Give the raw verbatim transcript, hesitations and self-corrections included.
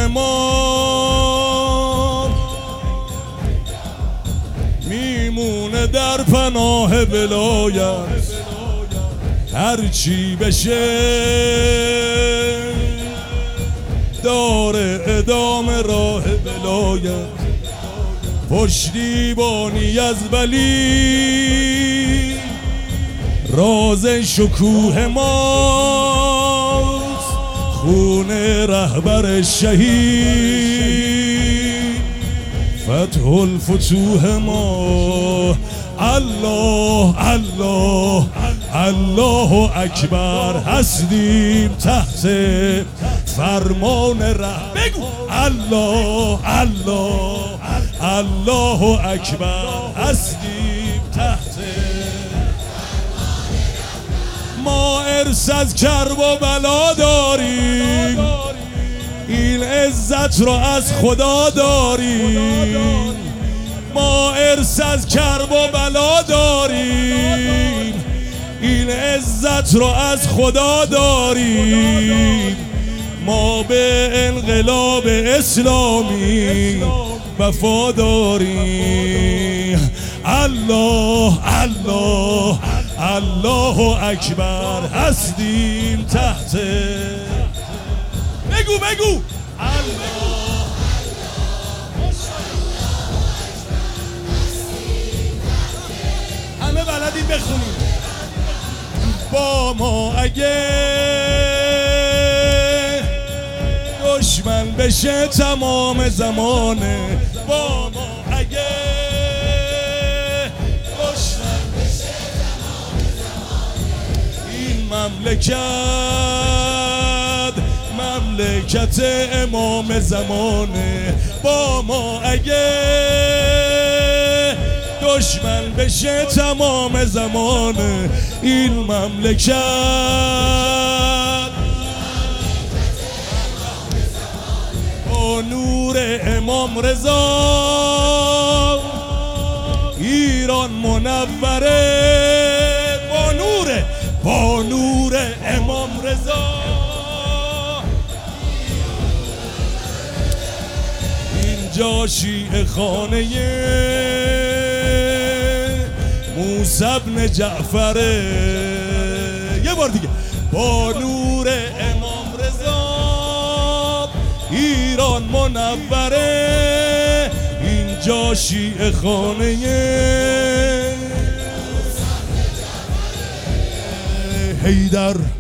ما میمونه در پناه ولایت، هرچی بشه داره ادامه راه ولایت. پشتیبانی از ولی راز شکوه ماست، خون رهبر شهید فتح الفتوح ما. الله الله الله اکبر، هستیم تحت فرمان ره. بگو الله الله الله اکبر، هستیم تحت. ما ارث از کرب و بلا داریم، این عزت رو از خدا داریم. ما ارث از کرب و بلا داریم، این عزت رو از خدا داریم. ما به انقلاب اسلامی وفاداریم. الله الله الله اکبر، هستیم تحت. بگو بگو الله. همه بلدید بخونید. با ما اگه دشمن بشه تمام زمانه، با ما اگه دشمن بشه تمام زمانه، این مملکت مملکت امام زمانه. با ما اگه دشمن بشه تمام زمانه، این مملکت با نور امام رضا ایران منوره. با نور با نور امام رضا اینجا شیعه خانه موسی بن جعفره. یه بار دیگه، با نور امام رضا ایران منوره، اینجا شیعه خانه حیدر.